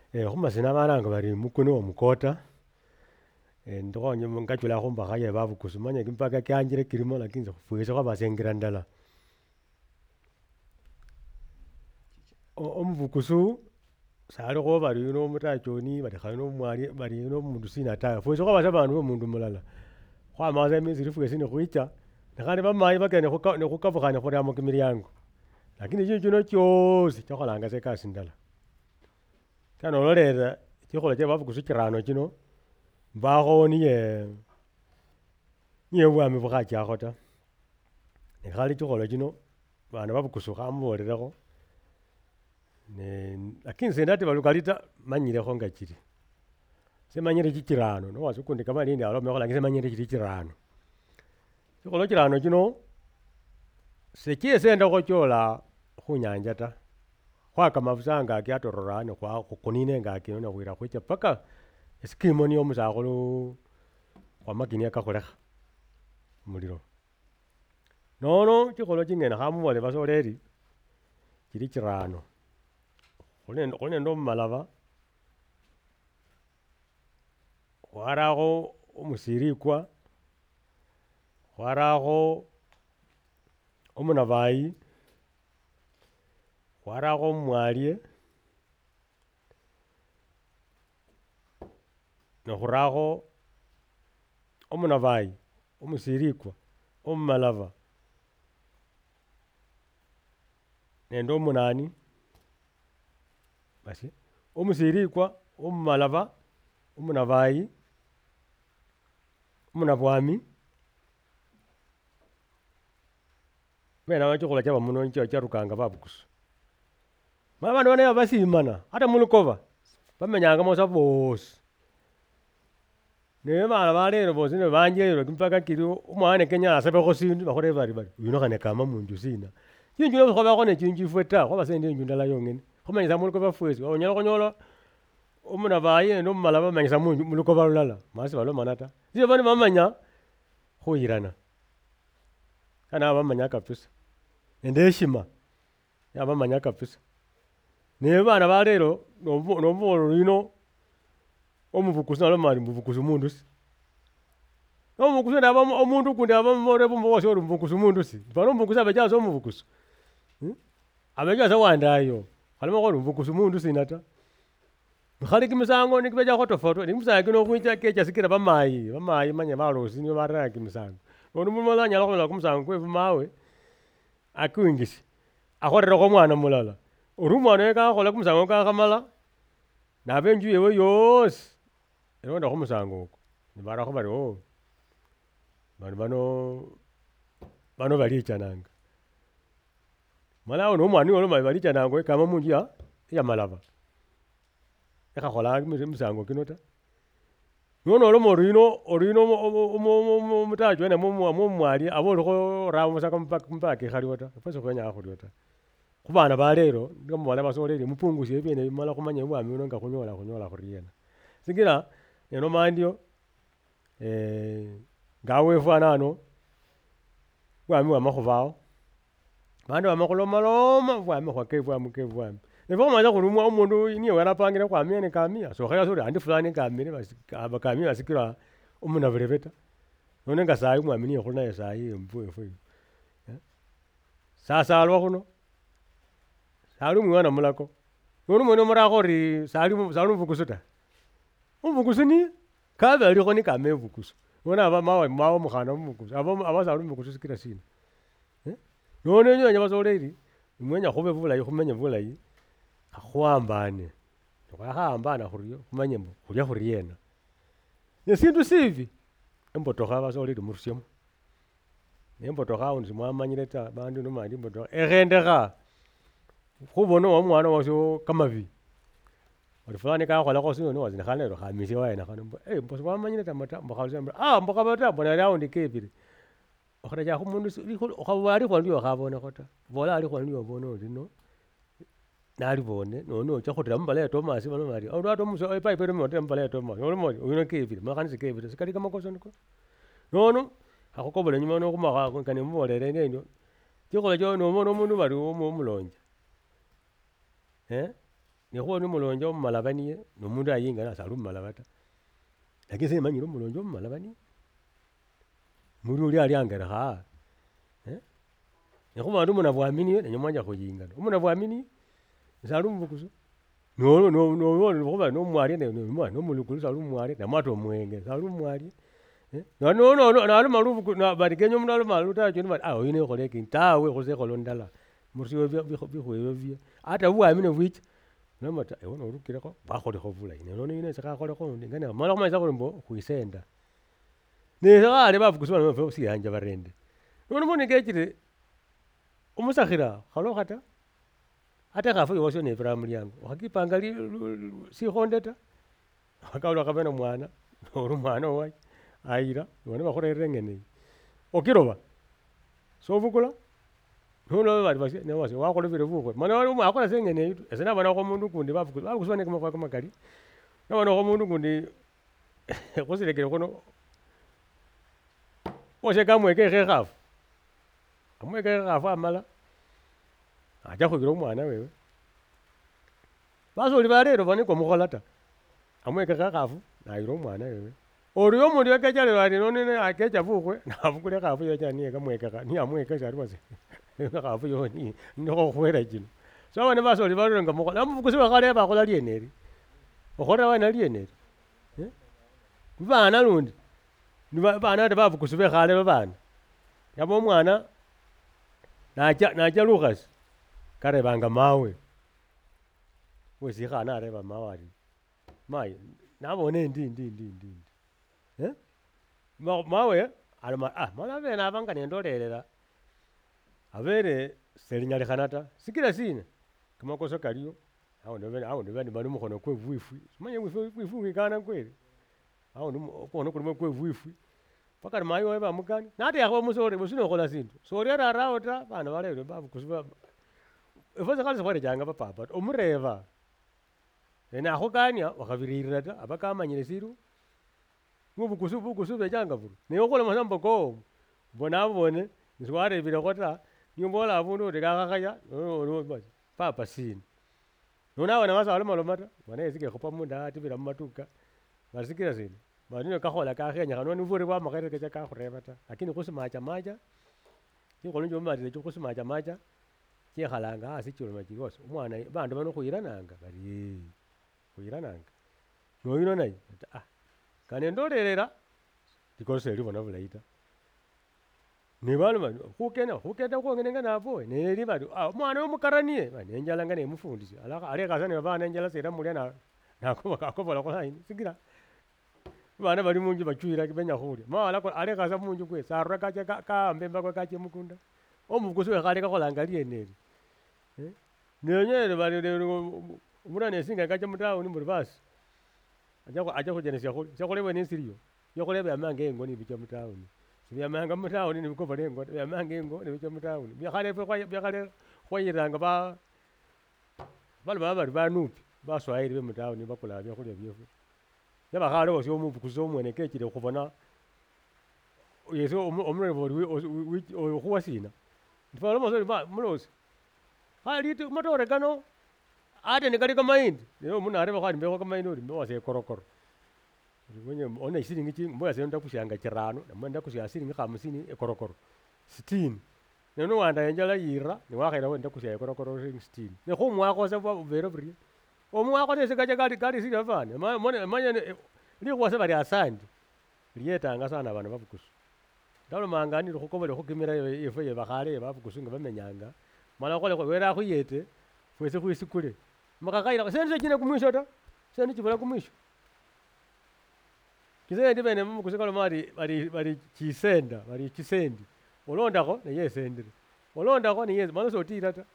Khumasina bananga bari mukuni wa mukota ndikho ngachula khumba khaye babukusu manye kimpaka kyanjire kilimo lakini khufwese khwabasengira ndala omubukusu salikho bari yuno mutachoni bari khano mwali bari yuno mundu sina tawe fwese khwabasa bandu bo mundu mulala khwamaza emisiri fwesi nekhuicha nekhandi bamayi bakene nekhukabukhane khuriamo kimilyango lakini chindu chino chiosi chakholanga ekasi ndala kanololera chikhola chia babukusu chirano chino mbakho niye bwami bukhachakho ta nekhali chikhola chino bana babukusu khamubolerekho lakini sendati balukali ta manyilekho nga chili semanyile chichirano nowasi ukundi kama lindi alomekho lakini semanyile chili chirano chikhola chirano chino sechiesendakho chola khunyanja ta khwakama busa angaki atororane khunina engaki nekhwira khwicha paka esikimo niyo musakhulu khwamakinia kakhulekha muliro nono chikhola chingene khamubole basoleli chili chirano khuli nende omumalaba khwarakho omusirikwa khwarakho omunabayi khwarakho omumwalie nekhurakho omunabayi omusirikwa omumalaba nende omunani basi omusirikwa omumalaba omunabayi omunabwami bena chikhola chaba muno charukanga babukusu mala bandu bano basimana hata mulukoba bamenyanga mosa bosi ne bana balero bosi ne banjelo kimpaka kilio umwana Kenya asabekho sindu bakhole bari uno khane kama munju sina chinju no khobakho ne chinju fweta khoba sende inju ndala yongene khomanyisa mulukoba fwesi onyala khonyola omunabayi no mumala bamanyisa munju mulukoba lulala masi balomana ta sio bani bamanya khuyirana kana bamanya kabisa ende heshima bamanya kabisa ne bana balero nomubolo lino omubukusu nalomali mubukusu mundu si omubukusu ndaba omundu kundi abamore bumbosi oli mubukusu mundu si bano omubukusu abejaza omubukusu abejaza wandayo khalimo kholi mubukusu mundu sina ta khali kimisango nikibeja khoto foto nimusaga kino khwicha kecha sikira bamayi manye balosi niyo baraya kimisango ono mumola nyala khola kumusango kwe mawe akuingisi akhorera kho mwana mulala urumwana eka khola kumusango ka khamala na benju yewe yosi eronda khumusango uko nibarakho bari bano balichananga mala ono omwana yolo balichananga kama munju ya malaba ekakhola musango kino ta nono olimo orino mutacho ene mwali abolikho ramo musaka mpaka khaliwo ta pesa khwenya khulio ta khubana balero ngamubala basoleli mupungusie bene bimala khumanya bwami uno nga khunyola khuriena sigira eno mandio ngawe fwanano bwami wamakhubawo bandu bamakhulomaloma bwami khwake bwami Nevo manja khulumwa omundu niye warapangire kwa miene kamia so khaya sori andi fulani kamire bakamia basikira omunabule beta none nga sayi mwamini khulina ya sayi mfu sasa alwa khuno sali mwana mulako none mwana murakho ri sali mvukusuta mvukusu ni kabe alikho ni kame mvukusu none aba mawo mukhana mvukusu aba sali mvukusu sikira sina none nyonya basoleli mwenya khube bulayi khumenya bulayi akhwambane khwahambana khuriyo khumanye mbo khulya khuriena nesindu sivi embotokha basoleli murusyamo embotokha undi mwamanyire ta bandu nomandi mbotokha ekhendekha khubona omwana washo kamavi oli fulani kakholakho sino niwazina khanero khamisi waena khano mbosi wamanyire ta mbokhaluse mbokhabata mbona raundi kebile okharaja khumundu okhabali khwaliyo khabonekho ta bola ali khwaliyo bono lino nali bone nono ocha khotela mbala ya Thomas bano bali olwa Thomas pipe ero mote mbala ya Thomas uno kebile makhanisi kebile sikali kamakoso ndiko nono akhokobola nyuma no khumakha kane mubolere nendo chikhola cho no mundu bali omulonja nekhuwa nomulonja omumalaba niye nomundu ayinga nasali omumalaba ta lakini semanyire omulonja omumalaba niye muri uli aliangerekha nekhuba bandu munabwaminiye nenye mwanja khuyingana omunabwaminiye sali omubukusu khuba nomwalia nomulukulu sali omwalia namwata omwenge sali omwalia naloma lubukusu bali kenya omundu aloma lutacho bali oyu nekholeki tawe khuse kholo ndala murio bikhwebyo bye hata bwamini bwicha nomata ewe norukilekho bakholekho bulayi nono yine sikhakholekho undi ngane mala khumanyisa khuli mbo khwisenda nekhale babukusu bano bafwe siyanja barende nono moni kechile umusakhira khalokha ta ate khafu yosho nebira mulyango wakhakipanga sikhonde ta wakawula khabena mwana ori mwana owaye ayira bano bakhurere ngene okiroba sobukula nono bali basi newase wakholebile bukhwe mana wali akhola sengene yitu ese nabana kho mundu kundi babukusu bane kamakwa kamakali nabana kho mundu kundi khusilekele khono oshe kamweke khafu amweke khafu amala acha khubira omwana wewe basoli balero baniko mukhola ta amweke khafu nayira omwana wewe oriyo omundu yakechale bali nonene akecha bukhwe nabukule khafu yecha niye kamweke ni amweke sali wase khafu yoni ndikho khwera kino so bane basoli balero nga mukhola amubukusi bakhale bakhola lieneri okhora wana lieneri bana lundi bana babukusi bekhale babana yaba omwana nacha lukhasi karebanga mawe wesikhana areba mawe ari mayi nabone ndi mawe alima mwana bene abanga nendolelera abere selinyalikhana ta sikila sina kamakoso kaliyo awo bani bali mukhono kwe bwifwi simanye bwifwi wikana kweli awo mukhono kulimo kwe bwifwi paka mayi wawe bamukani nate yakho musore busino khola sindu sori ararawo ta bana balero babukusi efoze khali sikhwere janga papa omureva ena akhokania wakhabiririra ta abakamanyile siru bukusu bejanga buru neyo khola masambo ko bona abone niswarebilekho ta nyumbola abundu otekakhakaya papa sini nona abana basala maloma ta bona esike khopa munda atibila mumatuka basikila sini banino kakhola kakhenyakha noni buri bwa makhere kecha kakhureba ta lakini khusimacha chikholo matile khusimacha chekhalanga asi chiloma chilosi omwana bandu bano khuyirananga bali khuyirananga noyino naye kane ndolelera likoso libona bulayi ta nebana khukenda khwongenenga nabo neli bali omwana omukaranie nenjalanga nemufundisi alekasa ne babana enjala sera mulya nakobola khulaini sikila bana bali munju bachuira kibenya khulya mawala alekasa munju kwe sarura kacha kaambemba kwa kache mukunda omubukusi wekhale kakholanga lieneli nenyele bali umurana esinga kacha mutawuni muri basi acha khujenesya khulya sekhulewe nesiliyo yokhuleba yamange engo nibicha mutawuni sibyamanga mutawuni nibikoba lengo byamanga engo nibicha mutawuni byakhale khwayiranga bali baba bali banupi baswahili be mutawuni bakula byakhulya byefwe yabakhale osyo omubukusi omwene kechile khubona yesi omulebo khuwasina ndifalomosoli mulosi khaliti matore kano ate nikali kamayindi lero omundu areba khandi mbekho kamayindi ori mbewase ekorokoro wenye one silingi chingi mboya seno ndakusyanga chirano namwe ndakusya silingi 50 ekorokoro 60 neno wanda enjala yira niwakhela we ndakusya ekorokoro 60 nekhumwakho sa bubere buri omwakho nesikacha kali sili afane manye likhwase bali asandi liyetanga sana abana babukusu ndalomanga ndili khukobole khukimira yefe yebakhale babukusu nga bamenyanga mala khole wera khuyete fwese khwisikule makakhaila sense chine kumwisho ta sense chibula kumwisho kisendi bene mukusikalo bali chisenda bali chisendi olondakho neye sendire olondakho neye mala sotira ta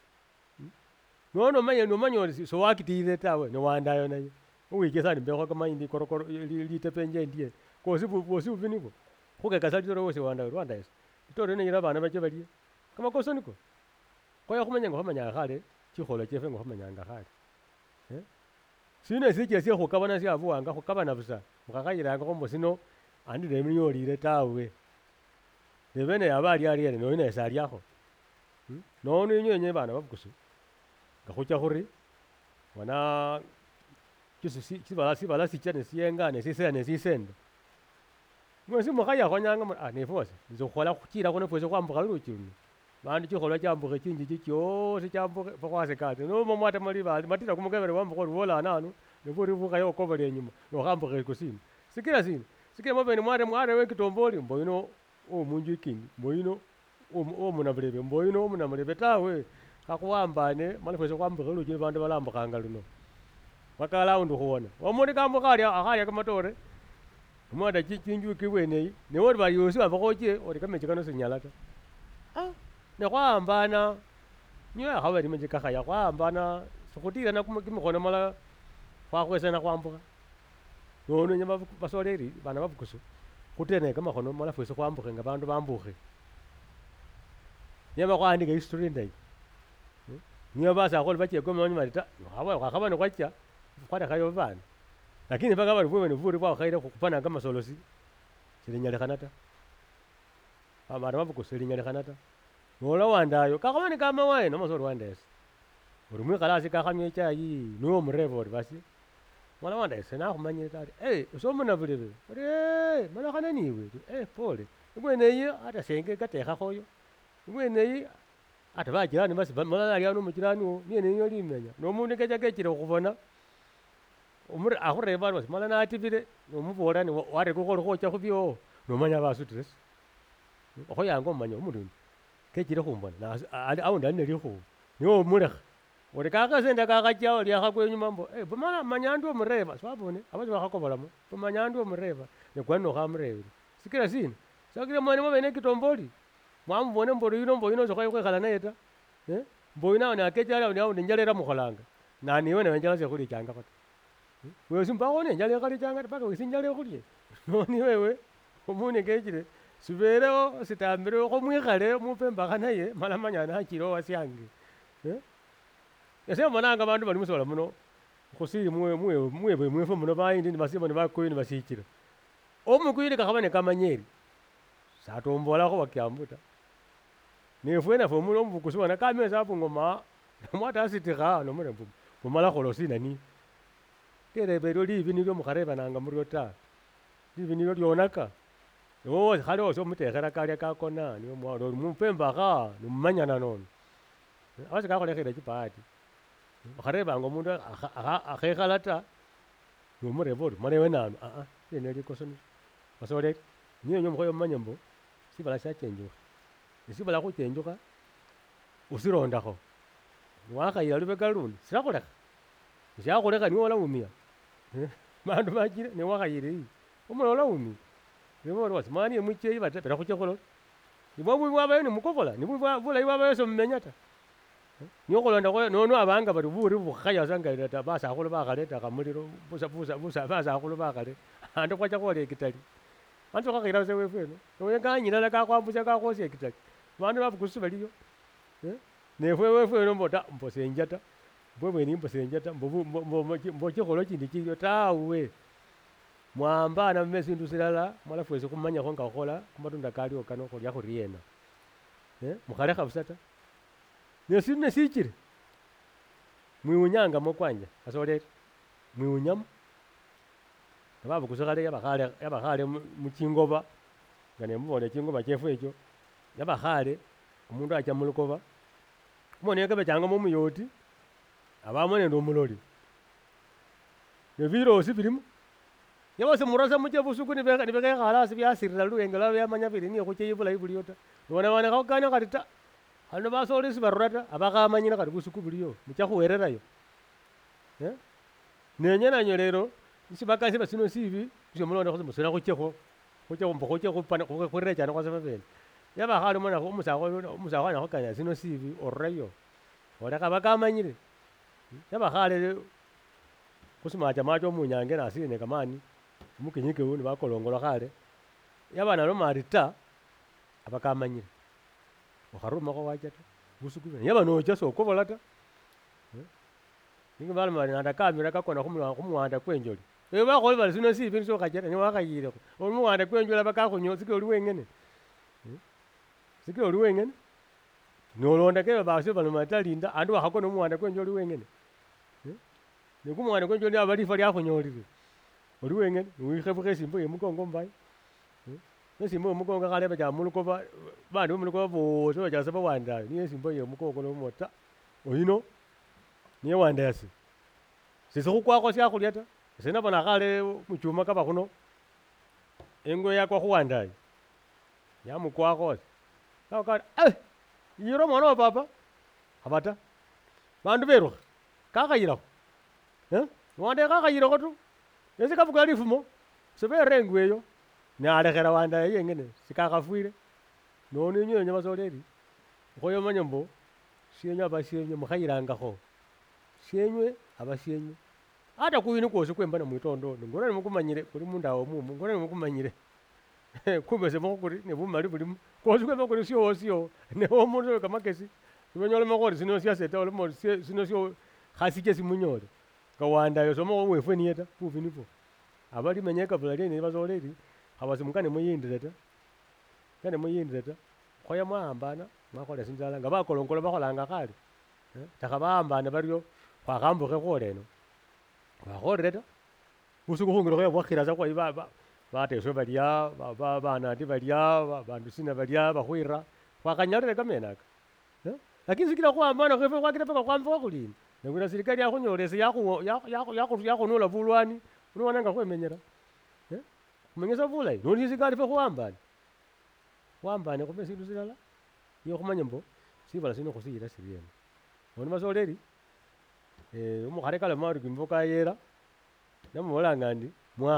nono manye so wakitire tawe no wandayo naye uwikesani mbekho kamayindi korokoro litepenje ndiye kosi bubinibo khukekasalitoro wose wanda esa itoro nenyira bana bache balie kamakoso niko khoya khumanya ngokhamanya khale chikholo chefe ngokhamanyanga khale sine siche sie khukabana siabuwanga khukabana busa mukhakhayilanga khombo sino andi neminyolile tawe nebene yabali aliene noine esaliakho nono inyenye bana babukusu ngakhucha khuri wana sibala sicha nesiyenga nesisela nesisenda mwesi mukhaya khonyanga nefose nizokhola khuchila khuno fwese khwambukha luchi luno bandu chikholwa chambukhe chinjiji chosi chambukhe fwakhwase kati nomo mwata mali bali matira kumukebere wambukha lubola nanu neburi bukhayo okobole enyuma nokhambukha kusini sikila mabene mware wekitomboli mboyino omunju ikingi mboyino omunabulebe mboyino omunamulebe tawe khakhuwambane mala fwese khwambukhe luchi bandu balambukhanga luno wakala undu khuona omundu kambukha akhalya kamatore mwada chinju kibweneyi newori balyosi bambakhoche ori kamechi kano sinyala ta nekhwambana niyo khabali mechi kakhaya khwambana sikhutirana kimikhono mala khwakhwesana khwambukha nono nyama basoleri bana babukusu khutene kamakhono mala fwese khwambukhe nga bandu bambukhe nyama khwandika history ndayi niyo basakholi bachekwe manyi mali ta khwakhaba nekhwacha khwarekhayo bana lakini mpaka bali bwene buri bwakhaile khupana kamasolosi silinyalikhana ta abana babukusu silinyalikhana ta nola wandayo kakhabani kamawaye nomasori wandese uri mwikhalasi kakhamya echayi niwo mureba ori basi mwana wandese nakhumanyire tari usomunabulebe ori malakhana niwe pole ibweneyi ata senge katekhakhoyo ibweneyi ata bajirani basi malala alya nomujirani wo niye niyo limenya nomundu kecha kechile khubona akhureba basi mala natibile nomubola wareka kholi khocha khubyo nomanya basutiresi okhoyanga omanya omundu kechile khumbona aundi ali nelikhubu niwo omulekha ori kakhasenda kakhacha liakhakwa enyuma mbo mala manya ndi omureba swabone abasi bakhakobolamo manya ndi omureba nekwani nokhamurebile sikila sina sakile mwene mwabene kitomboli mwamubone mbo yino sokhoye khwekhala naye ta mboyino awo nakecha aundi njala mukholanga naniwe newenjala sekhulichangakho ta wesi mbakho nenjala ekhalichanga paka wesi njala ekhulye noni wewe omuni kechile siberewo sitambirewo khomwikhale mupembakha naye mala manya nachile wasyange ese monanga bandu bali musola muno khusili mwebwe mwefwe muno bayindi nibasiba nibakoyo nibasichila omukuyile kakhaba nekamanyeri satombolakho wakyambu ta nefwe nafwe muno omubukusi bona kamesa apungoma mwata asitikha nomule mbumala kholo sinani terebelyo livi nilyo mukharebananga muryo ta livi nilyo lyonaka wosi khale wosi omutekhera kalya kakona niyo mwana ori mupembakha nomumanyana nono abasi kakholekhele chipahati okharebanga omundu akhekhala ta nomureba ori mala ewe nanu lene likoso basoleli niyo nyo mukhoyo mumanye mbo sibala syachenjukha nesibala khuchenjukha usirondakho niwakhayila lubeka lundi silakhulekha syakhulekha niwo olawumia bandu bachile newakhayile omula olawumia rimori wasi mani emucheyi batapela khuchekholo nibwo bubi bwabayo nimukobola bulayi bwabayo somumenya ta niyo khulonda nono abanga bali buri bukhaya sangalira ta basakhulu bakhaleta khamuliro busa basakhulu bakhale andi khwacha khwola ekitali bandu khakhila se wefweno noyekanyilala kakhwambusya kakhwosya ekitali bandu babukusi baliyo nefwe wefweno mbota mbosenja ta mbwebweni mbosenja ta mbo chikholo chindi chilyo tawe mwambana mmesindu silala mwala fwese khumanyakho nga khukhola khumatunda kaliwo kano khulya khuriena mukhalekha busa ta nesindu nesichile mwiunyangamo kwanja asoleli mwiunyamo ababukusi khale yabakhale muchingoba nga nemubona echingoba chefwe echo yabakhale omundu acha mulukoba mone kabechangamo omuyoti abamo nende omuloli nebilosi bilimo yabose murasa muche busuku nibekhekhala asi byasirira luwenge lwabo byamanya bili niyo khucheyi bulayi buliyo ta bona bana khakanya khati ta khano basolesi barura ta abakhamanyile khati busuku buliyo mucha khuwererayo nenye nanyo lero sibakasi basino sibi syomulonda khusimusira khuchekho khurechana khwase babene yabakhale omusakho nakhukanya sino sibi orurayo olekha bakamanyile yabakhale khusimacha macha omunyange nasili nekamani omukinyikewu nibakolongola khale yabana lomari ta abakamanyile okharumakho wacha ta busuku bene yaba nocha sokobola ta ninga balimali nadakamira kakona khumuwanda kwenjoli bakholi bali sino sibi nisokhacheta niwakhayilekho omuwanda kwenjoli bakakhunyo sikile oli wengene nolonda kebe basi baloma talinda andi wakhakona omuwanda kwenjoli wengene Nekumwana kwenjo lya balifa lya kunyolire oli wengene uikhebuka esimbo yemukongo mbai esimbo yemukongo khaleba cha mulukova bandu mulukova bosi bachasa bawanda niye esimbo yemukongo nomota oyino niye wandasi sisi khukwakho syakhulya ta ese nabona khale muchuma kaba khuno engwe yakwa khuwandayi yamukwakho akana yiro mwana wa papa abata bandu berukha kakhayilakho wanda kakhayilakho tu ese kabuka lifumo sebere engweyo nalekhela wanda yengene sikakhafwile noni nyenye basoleli khoyo manya mbo syenye abasyenye mukhayilangakho syenywe abasyenye ata kuyini kwosi kwembana mwitondo ngorani mukumanyire kuli mundawo mumu ngorani mukumanyire kumbe semo kuri ne bumali buli kwosi kwemba kuri syo ne omuntu kamakesi sibanyola makori sino siyaseta ole mo sino syo khasike simunyole kawanda yo somo wefwe niyeta kuvinipo abali menyeka bulali ne bazoleli abasimukane muyindira kane muyindira khoya mwahambana mwakola sinzala nga bakolongola bakholanga khale takhabahambana baryo khwakhambukhe khoreno khwakhorera busuku khungiro khoya bwakhiraza kwa bateswe balya banandi balya bandu sina balya bakhwira khwakhanyarire kamenaka lakini sikila khwambana khwefe khwakira paka khwambuka khulini nengwina serikali yakhunyolese yakhunola bulwani ulwananga khwemenyera khumenyesa bulayi noli serikali fe khwambane khume sindu silala iyo khumanya mbo sibala sino khusiyila siriena oni basoleli umukhare kala maru kimboka yera namubolanga ndi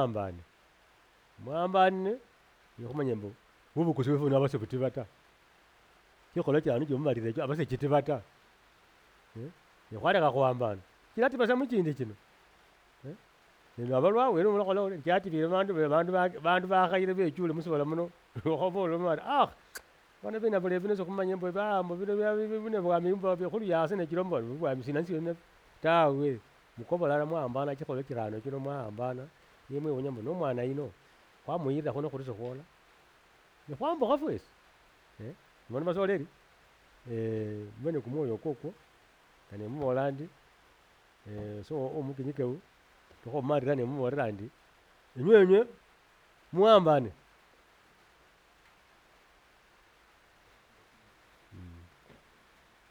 mwambane iyo khumanya mbo bubukusi wefe nabasekuti bata kikhola kyanu kyomumalire ekyo abasekiti bata nekhwalekha khuwambana kilatibasa mukindi kino neno abalwa wene mulakhola ule kyatibile bandu bakhayire bechule musibola muno okhobola mwana bana bina bule bino sokhumanya mbo bambo bino bine bwami mbo khuli yase ne kilombo bwami sinansi ne tawe mukobola mwahambana kikhola kirano kino mwahambana yemwe wonyambo no mwana ino khwamuyira khono khuri sokhola ne khwambukha fwesi mwana basoleli mwene kumoyo kokwo kane mubola ndi so omukinyikewu tukho marira ne muborera ndi enywenywe muhambane